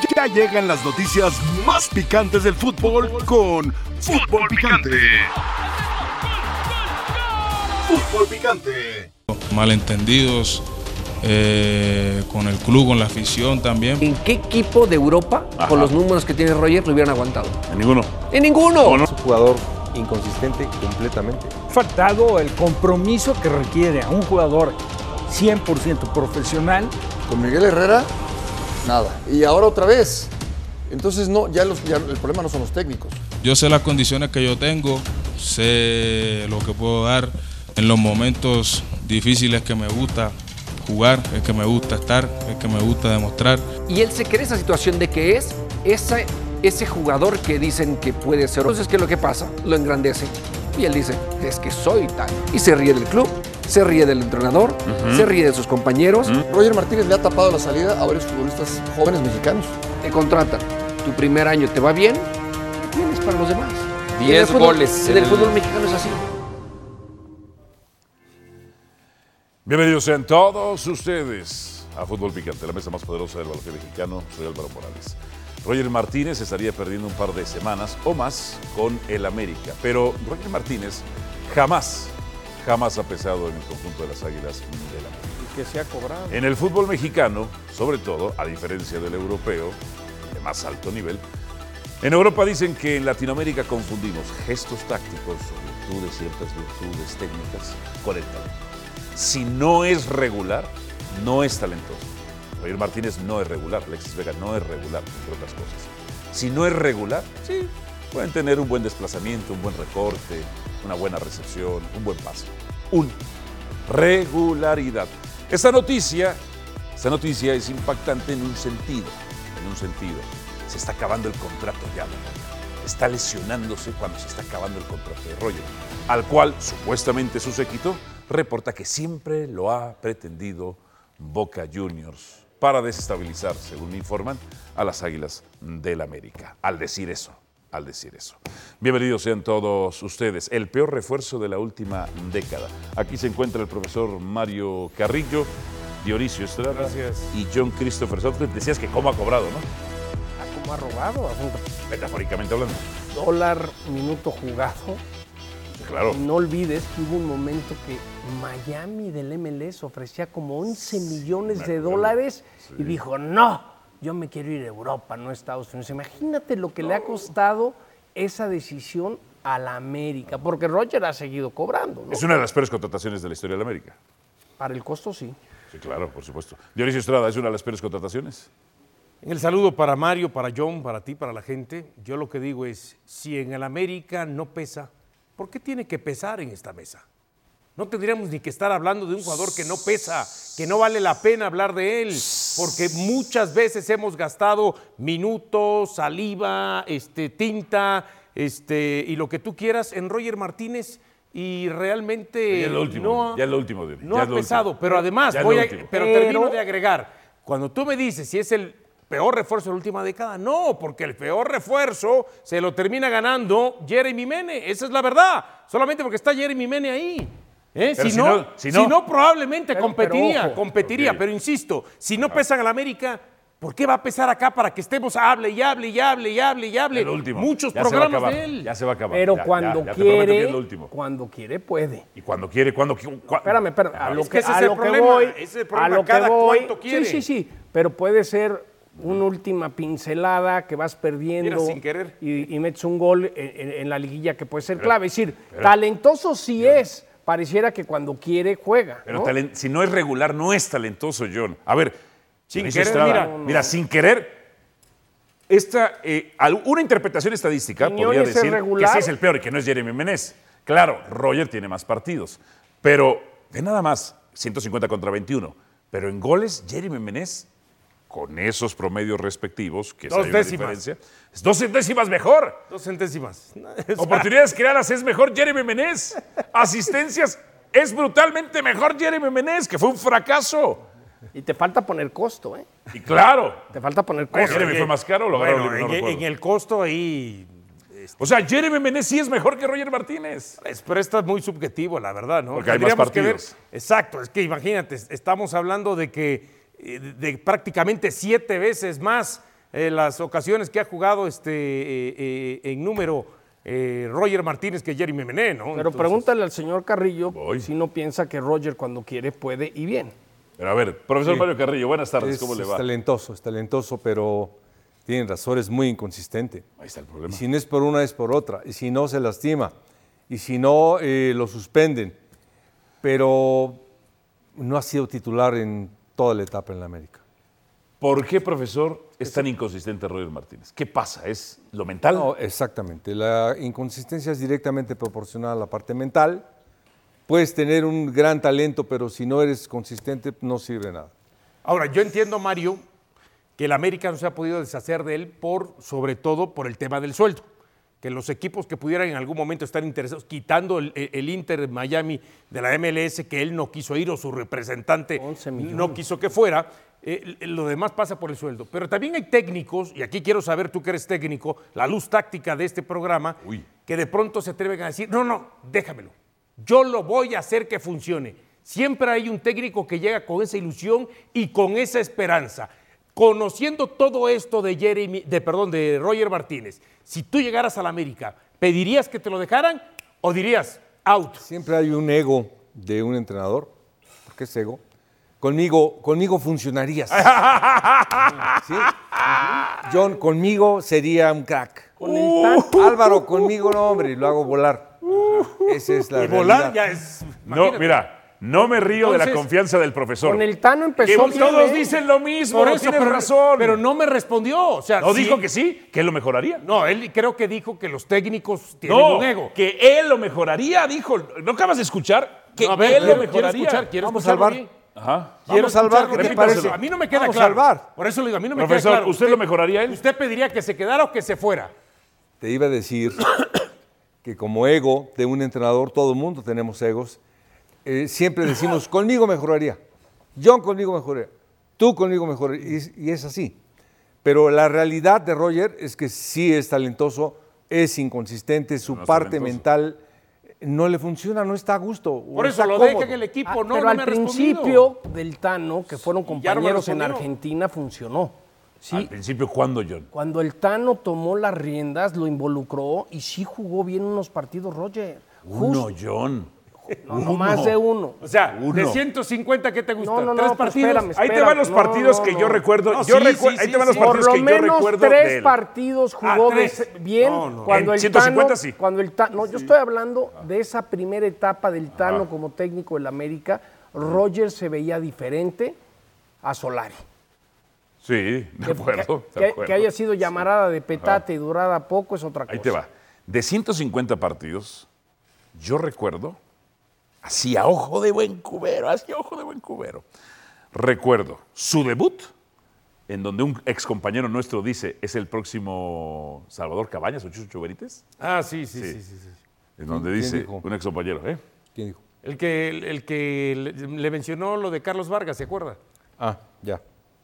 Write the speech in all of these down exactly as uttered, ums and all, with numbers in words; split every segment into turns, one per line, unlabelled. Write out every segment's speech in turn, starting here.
Ya llegan las noticias más picantes del fútbol con Fútbol Picante. Fútbol Picante.
Malentendidos eh, con el club, con la afición también.
¿En qué equipo de Europa, Ajá. con los números que tiene Roger, lo hubieran aguantado?
En ninguno.
¡En ninguno!
Es un jugador inconsistente completamente.
Faltado el compromiso que requiere a un jugador cien por ciento profesional.
Con Miguel Herrera, nada. Y ahora otra vez. Entonces no, ya, los, ya el problema no son los técnicos.
Yo sé las condiciones que yo tengo, sé lo que puedo dar en los momentos difíciles que me gusta jugar, es que me gusta estar, es que me gusta demostrar.
Y él se cree esa situación de que es ese, ese jugador que dicen que puede ser. Entonces, ¿qué es lo que pasa? Lo engrandece. Y él dice, es que soy tal. Y se ríe del club, se ríe del entrenador, uh-huh. se ríe de sus compañeros.
Uh-huh. Roger Martínez le ha tapado la salida a varios futbolistas jóvenes mexicanos.
Te contratan, tu primer año te va bien, tienes para los demás.
diez goles.
En el fútbol mexicano es así.
Bienvenidos sean todos ustedes a Fútbol Picante, la mesa más poderosa del balompié mexicano. Soy Álvaro Morales. Roger Martínez estaría perdiendo un par de semanas o más con el América, pero Roger Martínez jamás, jamás ha pesado en el conjunto de las Águilas del América.
Y que se ha cobrado.
En el fútbol mexicano, sobre todo, a diferencia del europeo, de más alto nivel, en Europa dicen que en Latinoamérica confundimos gestos tácticos o virtudes, ciertas virtudes técnicas, con el talento. Si no es regular, no es talentoso. Roger Martínez no es regular, Alexis Vega no es regular, entre otras cosas. Si no es regular, sí, pueden tener un buen desplazamiento, un buen recorte, una buena recepción, un buen pase. Un regularidad. Esta noticia, esta noticia es impactante en un sentido, en un sentido. Se está acabando el contrato ya, ¿verdad? Está lesionándose cuando se está acabando el contrato de Roger, al cual supuestamente su séquito reporta que siempre lo ha pretendido Boca Juniors para desestabilizar, según me informan, a las Águilas del América. Al decir eso, al decir eso. Bienvenidos sean todos ustedes. El peor refuerzo de la última década. Aquí se encuentra el profesor Mario Carrillo, Dionisio Estrada Gracias. Y John Christopher Southgate. Decías que cómo ha cobrado, ¿no?
¿A cómo ha robado?
Metafóricamente hablando.
Dólar, minuto jugado.
Claro.
No olvides que hubo un momento que Miami del M L S ofrecía como once millones de dólares sí. y dijo, no, yo me quiero ir a Europa, no a Estados Unidos. Imagínate lo que le ha costado esa decisión a la América, porque Roger ha seguido cobrando, ¿no?
Es una de las peores contrataciones de la historia de la América.
Para el costo, sí.
Sí, claro, por supuesto. Dionisio Estrada, ¿es una de las peores contrataciones?
En el saludo para Mario, para John, para ti, para la gente, yo lo que digo es, si en el América no pesa, ¿por qué tiene que pesar en esta mesa? No tendríamos ni que estar hablando de un jugador que no pesa, que no vale la pena hablar de él, porque muchas veces hemos gastado minutos, saliva, este, tinta, este, y lo que tú quieras en Roger Martínez y realmente
ya es lo último,
no ha,
ya es lo último, Dionisio,
no
ya
ha
es lo
pesado.
último.
Pero además,
Ya
voy a,
es lo último.
pero,
Pero-
termino de agregar, cuando tú me dices si es el peor refuerzo de la última década, no, porque el peor refuerzo se lo termina ganando Jeremy Mene, esa es la verdad, solamente porque está Jeremy Mene ahí. ¿Eh?
Pero
Si,
si
no,
no- si no-
si no, probablemente
Pero-
competiría,
pero ojo.
competiría,
Ok.
pero insisto, si no pesan a la América, ¿por qué va a pesar acá para que estemos hable y hable y hable y hable y hable?
Es lo último.
Muchos
Ya se va a
programas
acabar,
de él.
Ya se va a acabar.
Pero
Ya,
cuando
ya, ya te prometo que
quiere,
es lo último.
cuando quiere puede.
Y cuando quiere, cuando quiere.
Espérame, espérame. A
Es
lo
que
que,
ese
a
es el
lo que
problema,
voy,
ese es el
a
problema,
lo que
cada
voy.
cuánto quiere.
Sí, sí, sí. Pero puede ser una última pincelada que vas perdiendo
Mira, sin querer.
Y, y metes un gol en, en- en la liguilla que puede ser clave. Es decir, talentoso sí es. Pareciera que cuando quiere juega.
Pero
¿no?
talen- si no es regular, no es talentoso, John. A ver,
Sin
Dionisio
querer,
Estrada,
mira.
mira, mira, sin querer, esta, eh, al- una interpretación estadística
Quiñones
podría
es
decir que
regular.
sí es el peor y que no es Jeremy Menez. Claro, Roger tiene más partidos, pero de nada más, ciento cincuenta contra veintiuno. Pero en goles, Jeremy Menez, con esos promedios respectivos, que
Dos
hay una
décimas.
diferencia, es dos décimas mejor.
Dos centésimas.
Oportunidades creadas es mejor Jeremy Menez. Asistencias es brutalmente mejor Jeremy Menez, que fue un fracaso.
Y te falta poner costo, ¿eh?
Y claro,
Te falta poner costo.
Jeremy fue más caro, lo agarraron
Bueno,
libre, no
en,
recuerdo.
en el costo ahí.
O sea, Jeremy Menez sí es mejor que Roger Martínez.
Es- pero esto es muy subjetivo, la verdad, ¿no?
Porque hay más
Tendríamos que ver-
partidos.
exacto, es que imagínate, estamos hablando de que eh, de prácticamente siete veces más eh, las ocasiones que ha jugado este, eh, eh, en número eh, Roger Martínez que Jeremy Menez, ¿no?
Pero
Entonces,
pregúntale al señor Carrillo
Voy.
si no piensa que Roger cuando quiere puede y bien.
Pero a ver, profesor
Sí.
Mario Carrillo, buenas tardes,
Es,
¿cómo le
es
va?
talentoso, es talentoso, pero tienen razón, es muy inconsistente.
Ahí está el problema.
Y si no es por una, es por otra. Y si no, se lastima. Y si no, eh, lo suspenden. Pero no ha sido titular en toda la etapa en la América.
¿Por qué, profesor, es tan inconsistente Roger Martínez? ¿Qué pasa? ¿Es lo mental?
No, exactamente. La inconsistencia es directamente proporcional a la parte mental. Puedes tener un gran talento, pero si no eres consistente, no sirve nada.
Ahora, yo entiendo, Mario, que el América no se ha podido deshacer de él por, sobre todo, por el tema del sueldo. Que los equipos que pudieran en algún momento estar interesados, quitando el, el Inter Miami de la M L S, que él no quiso ir o su representante no quiso que fuera, eh, lo demás pasa por el sueldo. Pero también hay técnicos, y aquí quiero saber, tú que eres técnico, la luz táctica de este programa,
Uy.
que de pronto se atreven a decir, no, no, déjamelo, yo lo voy a hacer que funcione. Siempre hay un técnico que llega con esa ilusión y con esa esperanza. Conociendo todo esto de Jeremy, de perdón, de Roger Martínez, si tú llegaras a la América, ¿pedirías que te lo dejaran o dirías out?
Siempre hay un ego de un entrenador, porque es ego. Conmigo, conmigo funcionarías. ¿Sí? John, conmigo sería un crack.
Con el Tano,
Álvaro, conmigo no, hombre, lo hago volar. Esa es la
Y volar
realidad.
ya es.
No,
imagínate.
mira, no me río de la
Entonces,
confianza del profesor.
con el Tano
Que
empezó bien,
todos
¿eh?
dicen lo mismo,
Por
no
eso,
tienes
pero,
razón.
pero no me respondió. O sea,
¿No
sí-
dijo que sí? ¿Que él lo mejoraría?
No, él creo que dijo que los técnicos tienen
No,
un ego.
que él lo mejoraría, dijo. ¿No acabas de escuchar? Que
No, a ver,
él
quiero,
lo
quiero
mejoraría.
escuchar, quiero
Vamos
escucharlo
al bar.
bien.
Ajá.
Quiero
Vamos al bar,
escucharlo
¿qué te
bien.
parece?
A mí no me queda
Vamos
claro.
al bar.
Por eso le digo, a mí no me
Profesor,
queda claro.
¿usted lo mejoraría a él?
¿Usted pediría que se quedara o que se fuera?
Te iba a decir que como ego de un entrenador, todo el mundo tenemos egos, eh, siempre decimos, conmigo mejoraría, John conmigo mejoraría, tú conmigo mejoraría, y, y es así. Pero la realidad de Roger es que sí es talentoso, es inconsistente, su
No es
parte
talentoso.
mental no le funciona, no está a gusto. o
Por eso
está
lo
cómodo.
deja en el equipo.
Ah,
no,
pero
no
al
me ha respondido.
principio del Tano, que fueron
ya no me
compañeros en
respondió.
Argentina, funcionó. Sí,
Al principio, ¿cuándo, John?
cuando el Tano tomó las riendas, lo involucró y sí jugó bien unos partidos, Roger.
Uno,
Justo.
John.
No, no más de uno.
O sea, de
Uno.
ciento cincuenta, ¿qué te gusta?
No, no, no,
¿Tres
pues
partidos?
espérame,
Ahí te
espérame.
van los
No,
partidos
no,
que
no.
yo recuerdo.
No,
yo
sí,
recu-
sí,
ahí
sí,
te van los
sí.
Por
partidos
lo
que yo
menos
recuerdo de
tres
él.
partidos jugó
Ah, tres.
de- bien.
No, no.
Cuando
En
el
ciento cincuenta
Tano,
sí.
Cuando el Tano, no, yo estoy hablando de esa primera etapa del Tano como técnico del América. Roger se veía diferente a Solari.
Sí, de
Que,
acuerdo.
que-
de
que
acuerdo.
haya sido llamarada de petate y durada poco es otra cosa.
Ahí te va. De ciento cincuenta partidos, yo recuerdo, así a ojo de buen cubero, así a ojo de buen cubero, recuerdo su debut, en donde un ex compañero nuestro dice, es el próximo Salvador Cabañas o Chucho Benítez,
Ah, sí, sí,
Sí.
sí. sí, sí.
en donde
¿Quién
dice
dijo?
un ex compañero, ¿eh?
¿Quién dijo?
El que, el, el que le, le mencionó lo de Carlos Vargas, ¿se acuerda?
Ah, ya.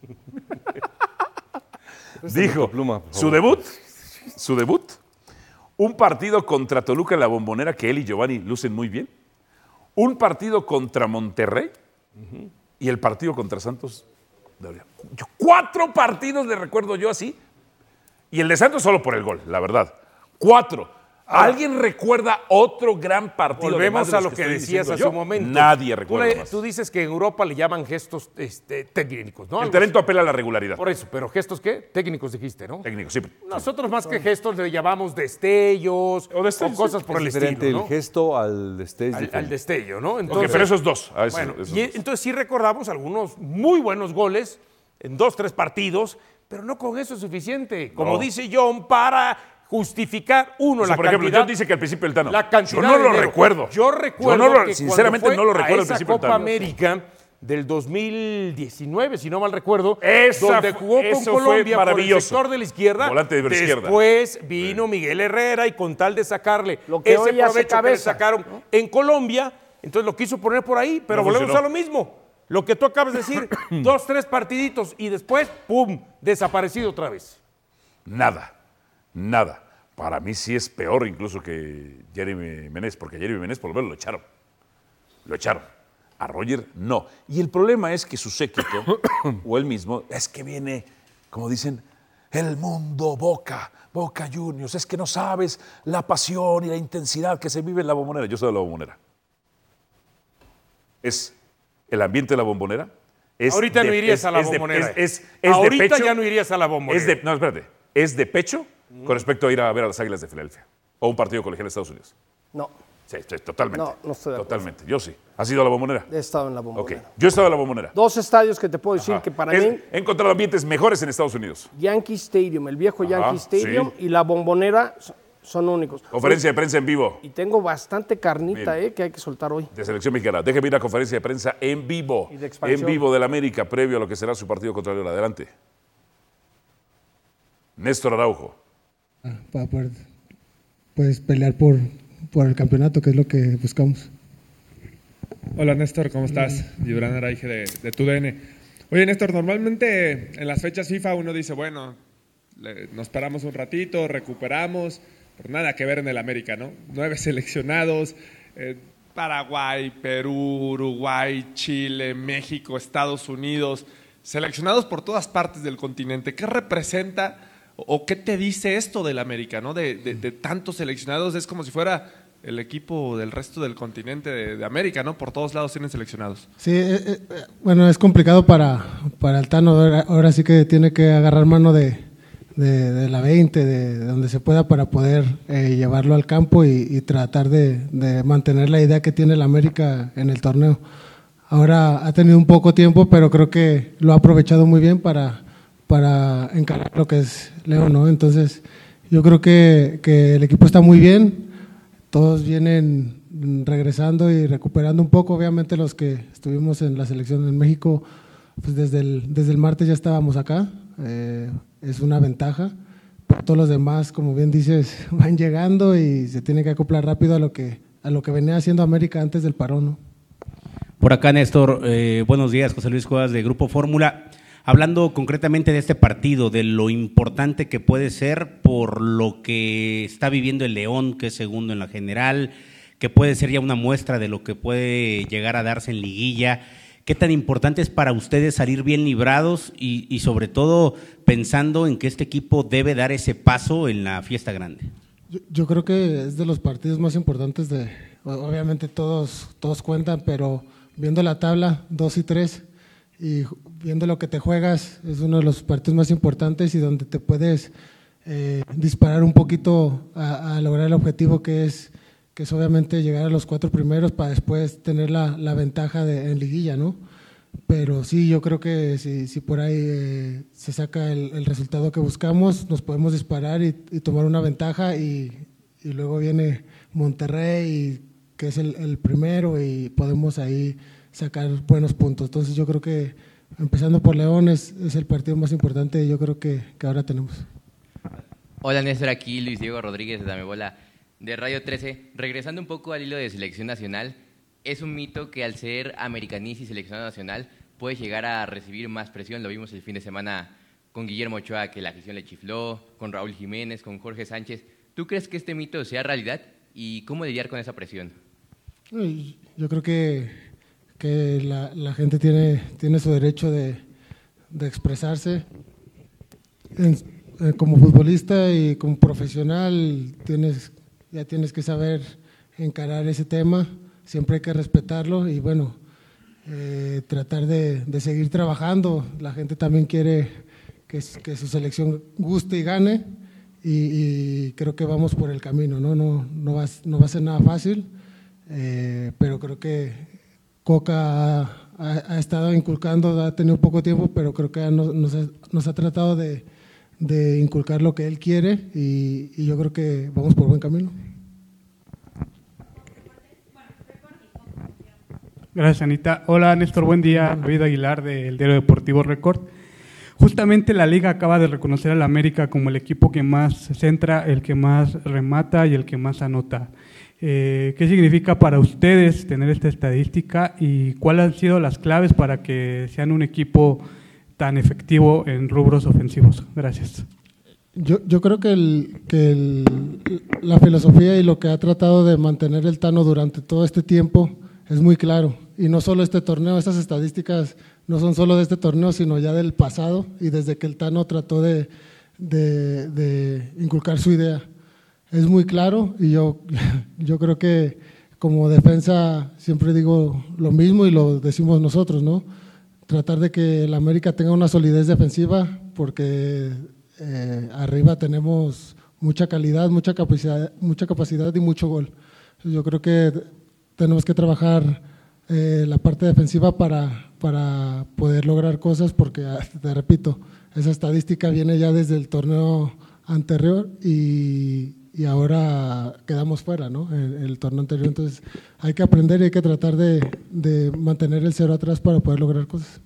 Dijo,
tu pluma, por
su
favor.
debut, su debut, un partido contra Toluca en la Bombonera que él y Giovanni lucen muy bien, un partido contra Monterrey y el partido contra Santos. de Orión. Yo- Cuatro partidos le recuerdo yo así, y el de Santos solo por el gol, la verdad. Cuatro. ¿Alguien recuerda otro gran partido?
Volvemos
además de
a
los
lo que,
estoy
decías
diciendo
hace
yo?
un momento.
Nadie
Tú
recuerda
le-
más.
Tú dices que en Europa le llaman gestos este, técnicos, ¿no?
El
Algo
talento apela a la regularidad.
así. Por eso, pero gestos qué? Técnicos dijiste, ¿no?
Técnico, sí.
Nosotros más que gestos le llamamos destellos
O destellos,
cosas
sí.
por
Es
el
diferente
estilo,
el
¿no?
gesto al destello.
Al, al destello, ¿no?
Ok,
Entonces,
pero esos dos. a esos-
bueno,
esos
y
dos.
entonces sí recordamos algunos muy buenos goles en dos, tres partidos, pero no con eso es suficiente. Como
No.
dice John, para justificar uno
O sea,
la
por ejemplo,
cantidad.
John dice que al principio el Tano.
La cantidad
Yo no
de
lo
dinero.
recuerdo.
Yo recuerdo
Yo no lo-
que
sinceramente
cuando
no lo
fue
recuerdo
a
al
esa
principio del
Copa
Tano.
América del dos mil diecinueve, si no mal recuerdo,
Esa
donde
fu-
jugó con
eso fue
Colombia por el
maravilloso.
sector de la izquierda.
Volante de la izquierda.
Después vino Miguel Herrera y con tal de sacarle
Lo que
ese
hoy hace
provecho que le
cabeza,
sacaron en Colombia, entonces lo quiso poner por ahí, pero
No
volvemos
funcionó.
a lo mismo. Lo que tú acabas de decir, dos, tres partiditos y después, ¡pum!, desaparecido otra vez.
Nada, nada. Para mí sí es peor incluso que Jeremy Menez, porque a Jeremy Menez por lo menos lo echaron. Lo echaron. A Roger no. Y el problema es que su séquito, o él mismo, es que viene, como dicen,
el mundo Boca, Boca Juniors, es que no sabes la pasión y la intensidad que se vive en la Bombonera. Yo soy de la Bombonera. Es el ambiente de la Bombonera. Es
Ahorita
de,
no irías
es,
a la
es
Bombonera.
De, es, es, es
Ahorita
de pecho,
ya no irías a la Bombonera.
Es de, no, espérate. Es de pecho mm. con respecto a ir a ver a las Águilas de Filadelfia o un partido colegial de Estados Unidos.
No.
Sí, sí, totalmente.
No, no estoy de acuerdo.
Totalmente. Yo sí. ¿Has ido a la Bombonera?
He estado en la Bombonera.
Ok. Yo he estado en la Bombonera.
Dos estadios que te puedo decir
Ajá.
que para
es,
mí...
He encontrado ambientes mejores en Estados Unidos.
Yankee Stadium, el viejo
Ajá,
Yankee Stadium
sí.
y la Bombonera son únicos.
Conferencia de prensa en vivo.
Y tengo bastante carnita eh, que hay que soltar hoy.
De selección mexicana. Déjeme ir a conferencia de prensa en vivo.
Y de expansión.
En vivo del América, previo a lo que será su partido contra León. Adelante. Néstor Araujo.
Ah, para poder pues, pelear por, por el campeonato, que es lo que buscamos.
Hola Néstor, ¿cómo estás? Gibran Araige de, de Tu D N. Oye Néstor, normalmente en las fechas FIFA uno dice, bueno, le, nos paramos un ratito, recuperamos, pero nada que ver en el América, ¿no? Nueve seleccionados, eh, Paraguay, Perú, Uruguay, Chile, México, Estados Unidos, seleccionados por todas partes del continente. ¿Qué representa o qué te dice esto del América, ¿no? De, de, de tantos seleccionados, es como si fuera el equipo del resto del continente de, de América, ¿no? Por todos lados tienen seleccionados.
Sí, eh, eh, bueno, es complicado para, para el Tano, ahora, ahora sí que tiene que agarrar mano de, de, de la veinte, de, de donde se pueda para poder eh, llevarlo al campo y, y tratar de, de mantener la idea que tiene el América en el torneo. Ahora ha tenido un poco tiempo, pero creo que lo ha aprovechado muy bien para, para encarar lo que es León, ¿no? Entonces, yo creo que, que el equipo está muy bien. Todos vienen regresando y recuperando un poco. Obviamente los que estuvimos en la selección en México, pues desde el, desde el martes ya estábamos acá. Eh, es una ventaja. Pero todos los demás, como bien dices, van llegando y se tiene que acoplar rápido a lo que, a lo que venía haciendo América antes del parón, ¿no?
Por acá, Néstor, eh, buenos días, José Luis Cuevas de Grupo Fórmula. Hablando concretamente de este partido, de lo importante que puede ser por lo que está viviendo el León, que es segundo en la general, que puede ser ya una muestra de lo que puede llegar a darse en liguilla. ¿Qué tan importante es para ustedes salir bien librados y, y sobre todo pensando en que este equipo debe dar ese paso en la fiesta grande?
Yo, yo creo que es de los partidos más importantes de, obviamente todos, todos cuentan, pero viendo la tabla, dos y tres, y viendo lo que te juegas, es uno de los partidos más importantes y donde te puedes eh, disparar un poquito a, a lograr el objetivo que es, que es obviamente llegar a los cuatro primeros para después tener la, la ventaja de, en liguilla, ¿no? Pero sí, yo creo que si, si por ahí eh, se saca el, el resultado que buscamos, nos podemos disparar y, y tomar una ventaja y, y luego viene Monterrey, y, que es el, el primero, y podemos ahí sacar buenos puntos. Entonces yo creo que empezando por León es, es el partido más importante, yo creo que, que ahora tenemos.
Hola Néstor, aquí Luis Diego Rodríguez de Dame Bola de Radio trece. Regresando un poco al hilo de selección nacional, es un mito que al ser americanista y seleccionado nacional puede llegar a recibir más presión. Lo vimos el fin de semana con Guillermo Ochoa, que la afición le chifló, con Raúl Jiménez, con Jorge Sánchez. ¿Tú crees que este mito sea realidad y cómo lidiar con esa presión?
Yo creo que que la, la gente tiene, tiene su derecho de, de expresarse. En, eh, como futbolista y como profesional tienes, ya tienes que saber encarar ese tema, siempre hay que respetarlo y bueno, eh, tratar de, de seguir trabajando. La gente también quiere que, que su selección guste y gane y, y creo que vamos por el camino, no, no, no, va, no va a ser nada fácil, eh, pero creo que Coca ha, ha, ha estado inculcando, ha tenido poco tiempo, pero creo que nos, nos, ha, nos ha tratado de, de inculcar lo que él quiere y, y yo creo que vamos por buen camino.
Gracias, Anita. Hola, Néstor, buen día. David Aguilar del Diario Deportivo Record. Justamente la Liga acaba de reconocer al América como el equipo que más se centra, el que más remata y el que más anota. Eh, ¿Qué significa para ustedes tener esta estadística y cuáles han sido las claves para que sean un equipo tan efectivo en rubros ofensivos? Gracias.
Yo, yo creo que, el, que el, la filosofía y lo que ha tratado de mantener el Tano durante todo este tiempo es muy claro. Y no solo este torneo, estas estadísticas no son solo de este torneo, sino ya del pasado y desde que el Tano trató de, de, de inculcar su idea. Es muy claro y yo, yo creo que como defensa siempre digo lo mismo y lo decimos nosotros, ¿no? Tratar de que el América tenga una solidez defensiva porque eh, arriba tenemos mucha calidad, mucha capacidad, mucha capacidad y mucho gol. Yo creo que tenemos que trabajar eh, la parte defensiva para, para poder lograr cosas porque, te repito, esa estadística viene ya desde el torneo anterior y, y ahora quedamos fuera, ¿no? El, el torneo anterior, entonces hay que aprender y hay que tratar de, de mantener el cero atrás para poder lograr cosas.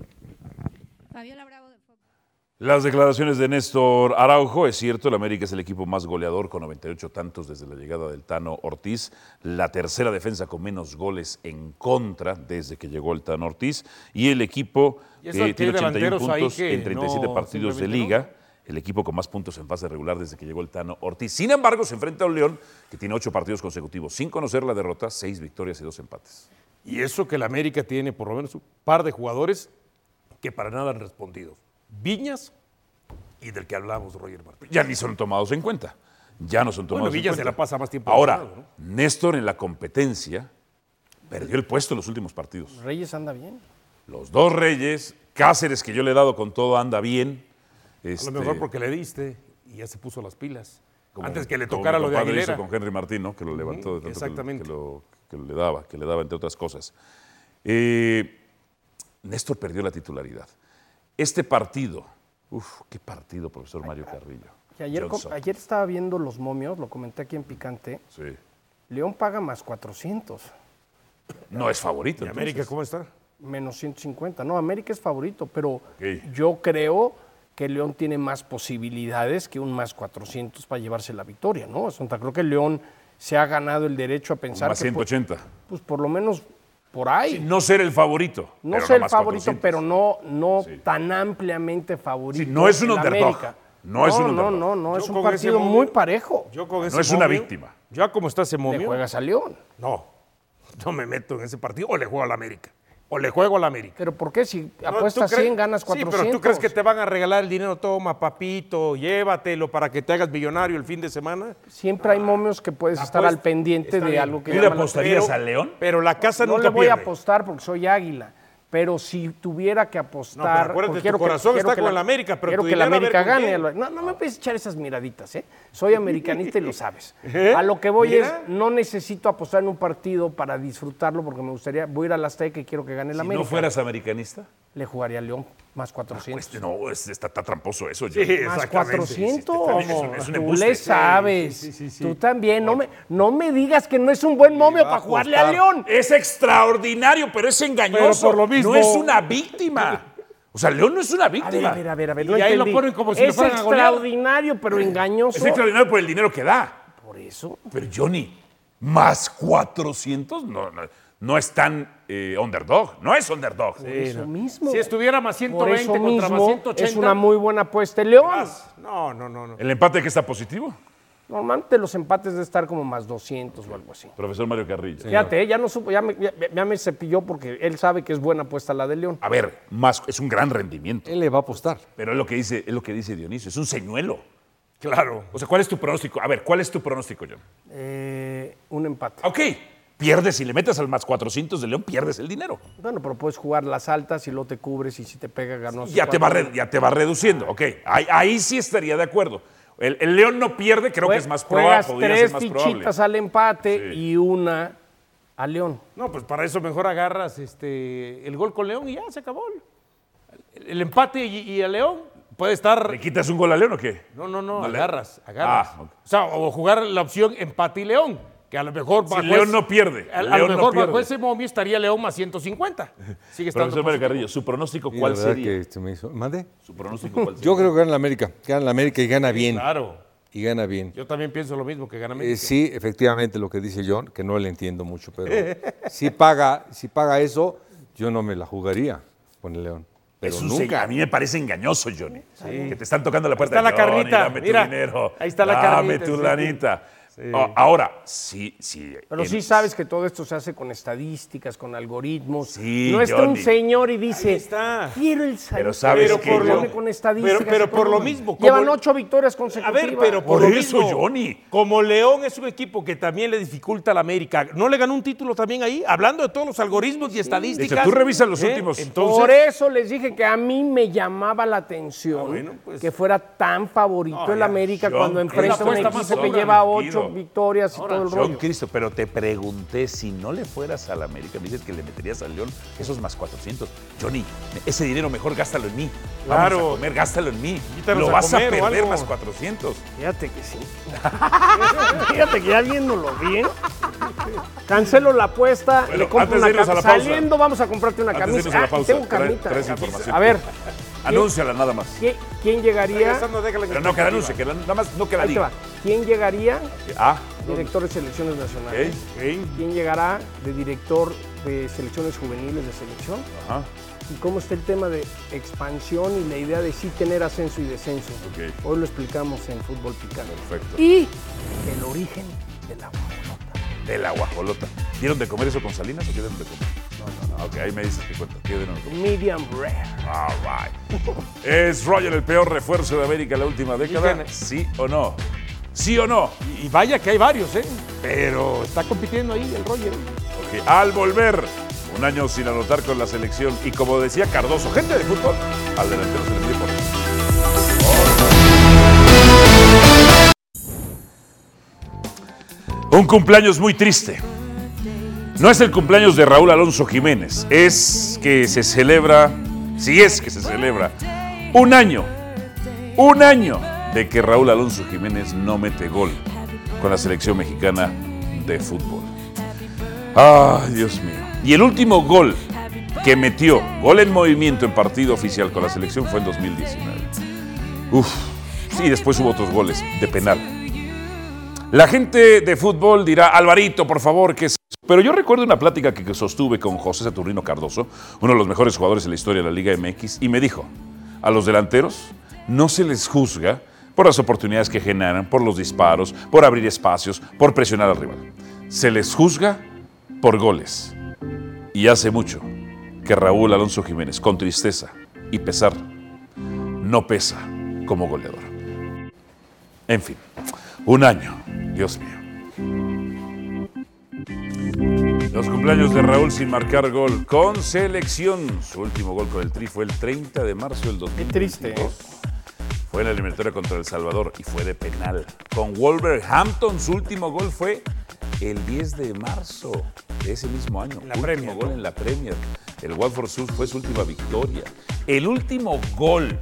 Las declaraciones de Néstor Araujo, es cierto, el América es el equipo más goleador con noventa y ocho tantos desde la llegada del Tano Ortiz, la tercera defensa con menos goles en contra desde que llegó el Tano Ortiz y el equipo que tiene ochenta y uno puntos en treinta y siete no, partidos de liga, no. El equipo con más puntos en fase regular desde que llegó el Tano Ortiz. Sin embargo, se enfrenta a un León que tiene ocho partidos consecutivos sin conocer la derrota, seis victorias y dos empates.
Y eso que el América tiene por lo menos un par de jugadores que para nada han respondido. Viñas y del que hablamos, Roger Martínez.
Ya ni son tomados en cuenta. Ya no son tomados
bueno, Viñas
en cuenta.
se la pasa más tiempo.
Ahora,
pasado, ¿no? Néstor
en la competencia perdió el puesto en los últimos partidos.
Reyes anda bien.
Los dos Reyes, Cáceres, que yo le he dado con todo, anda bien.
Este, a lo mejor porque le diste y ya se puso las pilas.
Como,
Antes que le tocara lo de Aguilera.
Hizo con Henry Martín, ¿no? Que lo levantó
uh-huh,
de tanto
exactamente.
Que, lo, que le daba, que le daba entre otras cosas. Eh, Néstor perdió la titularidad. Este partido, uff, qué partido, profesor Mario Carrillo.
Y ayer, ayer estaba viendo los momios, lo comenté aquí en Picante.
Sí.
León paga más cuatrocientos.
No es favorito.
¿Y América cómo está?
Menos ciento cincuenta. No, América es favorito, pero
okay.
yo creo que León tiene más posibilidades que un más cuatrocientos para llevarse la victoria, ¿no? Creo que León se ha ganado el derecho a pensar
más
que
ciento ochenta.
Pues, pues por lo menos por ahí.
Sí, no ser el favorito.
No
pero
ser
no
el favorito,
cuatrocientos.
pero no, no
sí.
tan ampliamente favorito.
Sí, no es un underdog.
América.
No,
no
es un
no,
underdog.
no, no, es
yo
un partido
momio,
muy parejo.
Yo con ese
no es
momio,
una víctima.
Ya como está ese momio.
¿Le juegas a León?
No, no me meto en ese partido. O le juego a la América. O le juego a la América.
¿Pero por qué? Si
No,
apuestas
¿tú crees?
cien, ganas cuatrocientos.
Sí, pero ¿tú crees que te van a regalar el dinero? Toma, papito, llévatelo para que te hagas millonario el fin de semana.
Siempre hay momios que puedes
La
estar
apuesta-
al pendiente
está
de
bien.
algo que
¿Tú le
llama la
apostarías
atención.
a León?
Pero la casa
No
nunca
le voy
pierde.
a apostar porque soy águila. Pero si tuviera que
No, pero
apostar.
acuérdate,
porque
tu
quiero que-
corazón
quiero
está
que
con el América, pero
quiero
tu
que la
dinero a ver
América
con
gane.
quién.
No, no me puedes echar esas miraditas, ¿eh? Soy americanista y lo sabes. A lo que voy
Mira.
es, no necesito apostar en un partido para disfrutarlo porque me gustaría, voy a ir a la Azteca y quiero que gane el
Si
América.
no fueras americanista.
Le jugaría a León más cuatrocientos.
Pues no, es- está, está tramposo eso.
Sí,
Johnny.
Más
exactamente.
cuatrocientos.
Sí, sí, es un- es un
Tú
embuste.
le sabes.
Sí, sí, sí.
Tú también. No me, no me digas que no es un buen momio
va a
para jugarle a
costar.
León.
Es extraordinario, pero es engañoso.
Pero por lo mismo-
No es una víctima. O sea, León no es una
A ver,
víctima.
a ver, a ver, a ver.
Y
no
ahí lo
entendí.
ponen como si lo
es
fueran a golear.
extraordinario, pero engañoso.
Es extraordinario por el dinero que da.
Por eso.
Pero Johnny, más cuatrocientos no, no, no es tan eh, underdog. No es underdog.
Por eso mismo.
Si estuviera más ciento
Por
veinte
eso
contra más
mismo
ciento ochenta.
es una muy buena apuesta. El León.
Más. No, no, no, no.
¿El empate que está positivo?
Normalmente los empates deben estar como más doscientos o algo así.
Profesor Mario Carrillo.
Fíjate, eh, ya no supo, ya me, ya, ya me cepilló porque él sabe que es buena apuesta la de León.
A ver, más, es un gran rendimiento.
Él le va a apostar.
Pero es lo que dice, es lo que dice Dionisio, es un señuelo.
Claro.
O sea, ¿cuál es tu pronóstico? A ver, ¿cuál es tu pronóstico, John?
Eh, un empate.
Ok, pierdes, si le metes al más cuatrocientos de León, pierdes el dinero.
Bueno, pero puedes jugar las altas y luego te cubres y si te pega ganó.
Ya te, va re- ya te va reduciendo, ok. Ahí, ahí sí estaría de acuerdo. El, el León no pierde, creo que es más probable,
Juegas
podría
tres
ser más probable.
fichitas al empate
Sí.
y una a León.
No, pues para eso mejor agarras este, el gol con León y ya se acabó. El, el empate y, y a León puede estar.
¿Le quitas un gol a León o qué?
No, no, no,
No le-
agarras, agarras.
Ah, ok.
O sea, o jugar la opción empate y León, que a lo mejor
Si
bajo
León
ese-
no pierde,
A, a
León
lo
no
mejor bajo
pierde.
ese momio estaría León más ciento cincuenta. Sigue estando
Profesor Mario
positivo.
Carrillo, ¿su pronóstico
Y la
cuál
verdad
sería?
que se me hizo- ¿Mande?
¿Su pronóstico cuál sería?
Yo creo que gana la América. Gana la América y gana bien.
Claro.
Y gana bien.
Yo también pienso lo mismo que gana América.
Eh, sí, efectivamente lo que dice John, que no le entiendo mucho, pero si paga, si paga eso, yo no me la jugaría con el León. Pero
Es un
nunca.
señal. A mí me parece engañoso, Johnny. Que te están tocando la puerta.
Ahí está la
Johnny,
carnita,
dame tu
mira.
dinero.
Ahí está la
Dame
carnita,
tu
sí.
lanita. Eh. Ahora, sí, sí.
Pero
en,
sí sabes que todo esto se hace con estadísticas, con algoritmos.
Sí,
no está
Johnny.
un señor y dice,
está.
quiero el salto.
Pero sabes
pero
que
por
yo-
lo, con estadísticas.
Pero, pero
y
por
todo.
lo mismo.
Llevan
como-
ocho victorias
A
consecutivas.
ver, pero por,
Por
lo
eso,
mismo,
Johnny.
como León es un equipo que también le dificulta a la América, ¿no le ganó un título también ahí? Hablando de todos los algoritmos y estadísticas.
Dice, tú revisas los últimos.
Entonces,
Por eso les dije que a mí me llamaba la atención
Ah, bueno, pues.
que fuera tan favorito
No,
el
ya,
América
John,
cuando
es
enfrenta
la
a un
apuesta
equipo
más
que
sobra,
lleva
tranquilo.
ocho victorias y todo el
John
rollo.
Cristo, pero te pregunté, si no le fueras a la América, me dices que le meterías al León esos más cuatrocientos. Johnny, ese dinero mejor gástalo en mí. Vamos
Claro.
a comer, gástalo en mí.
Invítanos
Lo
a
vas a,
comer o
perder
algo.
más cuatrocientos.
Fíjate que sí. Fíjate que ya viéndolo bien. Cancelo la apuesta,
Bueno,
le compro
antes de
una
irnos a la
camisa.
pausa.
Saliendo vamos a comprarte una
Antes de
camisa.
irnos a la
Ah,
pausa,
tengo
trae-
camita.
traes información.
A ver,
Anúnciala nada más.
¿quién, quién llegaría?
regresando, déjala en
Pero no que la anuncie, que la- nada más no que la
Ahí te va.
diga.
¿Quién llegaría
Ah,
director de selecciones nacionales?
ok.
¿Quién llegará de director de selecciones juveniles de selección?
Ajá.
¿Y cómo está el tema de expansión y la idea de sí tener ascenso y descenso?
Ok.
Hoy lo explicamos en Fútbol Picante.
Perfecto.
Y el origen de la guajolota.
De la guajolota. ¿Dieron de comer eso con Salinas o qué dieron de comer? No, no, no. Ok, ahí me dices que cuenta. ¿Qué dieron de comer?
Medium rare.
All right. ¿Es Roger el peor refuerzo de América en la última década?
Dígame.
¿Sí o no? ¿Sí o no?
y vaya que hay varios, ¿eh? Pero está compitiendo ahí el Roger.
Ok, al volver, un año sin anotar con la selección y como decía Cardoso, gente de fútbol, al delantero se le mide por un cumpleaños muy triste. No es el cumpleaños de Raúl Alonso Jiménez, es que se celebra, si es que se celebra, un año, un año de que Raúl Alonso Jiménez no mete gol con la selección mexicana de fútbol. Ay, Dios mío. Y el último gol que metió, gol en movimiento en partido oficial con la selección fue en dos mil diecinueve. Uf, sí, después hubo otros goles de penal. La gente de fútbol dirá, Alvarito, por favor, que es... Pero yo recuerdo una plática que sostuve con José Saturnino Cardoso, uno de los mejores jugadores en la historia de la Liga M X, y me dijo, a los delanteros no se les juzga por las oportunidades que generan, por los disparos, por abrir espacios, por presionar al rival. Se les juzga por goles. Y hace mucho que Raúl Alonso Jiménez, con tristeza y pesar, no pesa como goleador. En fin, un año, Dios mío. Los cumpleaños de Raúl sin marcar gol con selección. Su último gol con el Tri fue el treinta de marzo del dos mil veintidós.
Qué triste, ¿eh?
Fue en la eliminatoria contra El Salvador y fue de penal. Con Wolverhampton su último gol fue el diez de marzo de ese mismo año.
En la
último
Premier,
gol
¿no?
en la Premier. El Watford Sur fue su última victoria. El último gol